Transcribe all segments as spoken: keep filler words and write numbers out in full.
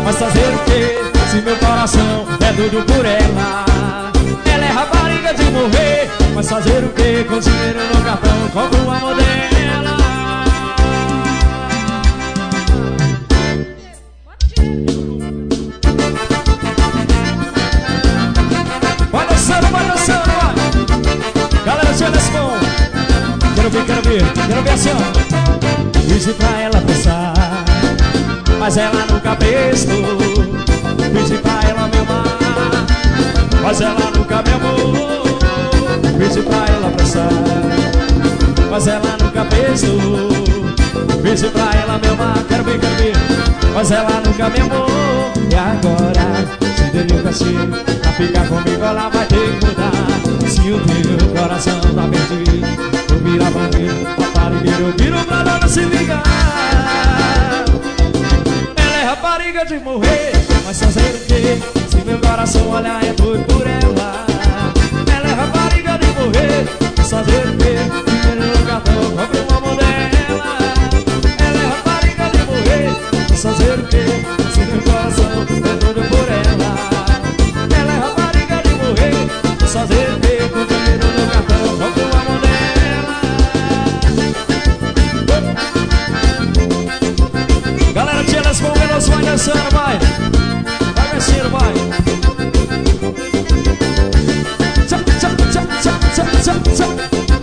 Mas fazer o quê? Se meu coração é doido por ela. Ela é rapariga de morrer. Mas fazer o quê? Com dinheiro no cartão compro o amor dela. Vai dançando, vai dançando, vai. Galera, tira esse bom. Quero ver, quero ver, quero ver assim, ó. Pedi pra ela pensar, mas ela nunca prestou. Pedi pra ela me amar, mas ela nunca me amou. Pedi pra ela pensar, mas ela nunca prestou. Pedi pra ela me amar, quero ver, quero ver, mas ela nunca me amou. E agora, se deu um castigo pra ficar comigo, ela vai ter que mudar. Se o teu coração tá perdido, eu viro a bandeira, rapariga, eu viro pra ela não se ligar. Ela é rapariga de morrer, mas fazer o quê? Se meu coração olhar é doido por ela. Ela é rapariga de morrer, mas fazer o quê? Dinheiro no cartão, compra o amor dela. Ela é rapariga de morrer, mas fazer o quê? Se meu coração é doido por ela. Ela é rapariga de morrer, mas fazer o quê? Com dinheiro no cartão, compra o amor dela. Galera, tira as mãos, elas vai dançando, vai. Vai mexendo, vai. Tchau, tchau, tchau, tchau, tchau, tchau, tchau.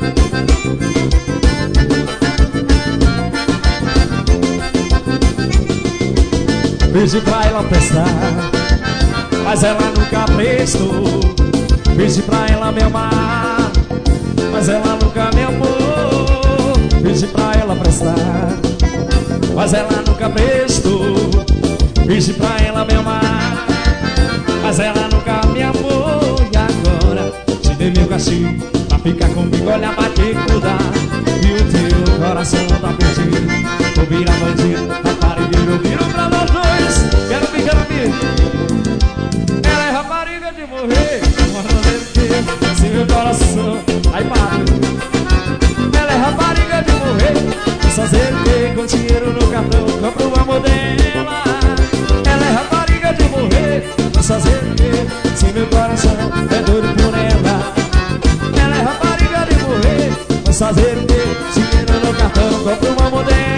Pedi pra ela prestar, mas ela nunca prestou. Pedi pra ela me amar, mas ela nunca me amou. Pedi pra ela prestar, mas ela nunca prestou. Pedi pra ela me amar, mas ela nunca me amou. E agora te dei meu castigo pra ficar comigo, olha, vai ter que mudar. E o teu coração tá perdido, vou virar bandido, raparigueiro, eu viro pra nós dois. Quero vir, quero vir. Ela é rapariga de morrer, mas fazer o quê? Se meu coração, aí para. Ela é rapariga de morrer, mas fazer o quê? Com dinheiro no cartão, compro o amor dela. Ela é rapariga de morrer, mas fazer o quê? Se meu coração é doido por ela. Ela é rapariga de morrer, mas fazer o quê? Dinheiro no cartão, compro o amor dela.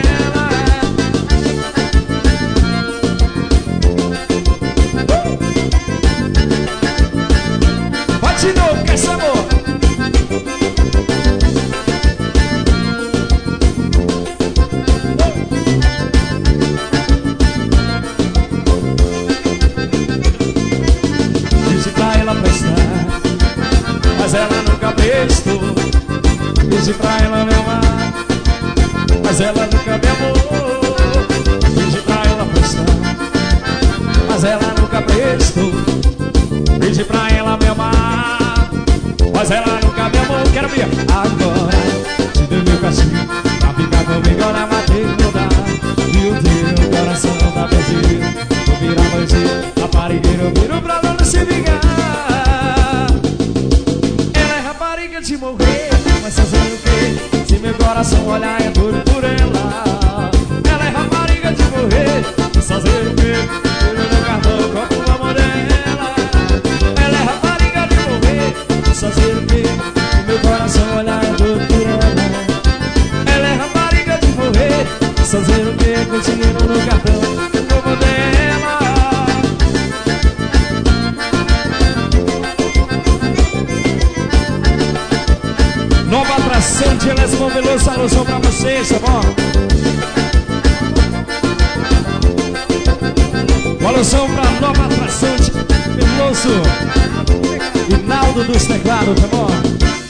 Vai de novo, que esse amor. Mas ela nunca prestou. Pedi pra ela me amar, mas ela nunca me amou. Pedi pra ela prestar, mas ela nunca prestou. Pedi pra ela me amar, mas ela nunca me amou. Quero ver. Agora te dei meu castigo pra ficar comigo, olha, vai ter que mudar. E o teu coração tá perdido, vou virar bandido, raparigueiro, eu viro pra não se ligar. De morrer, mas fazer o quê? Se meu coração olhar é doido por ela. Ela é rapariga de morrer, mas fazer o quê? Dinheiro no cartão, compro o amor dela. Ela é rapariga de morrer, mas fazer o quê? Se meu coração olhar é doido por ela. Ela é rapariga de morrer, mas fazer o quê? Com dinheiro no cartão, compro o amor dela. Nova atração de Elésimo Veloso, alusão pra vocês, tá bom? Uma alusão pra nova atração de Veloso e Naldo dos teclados, tá bom?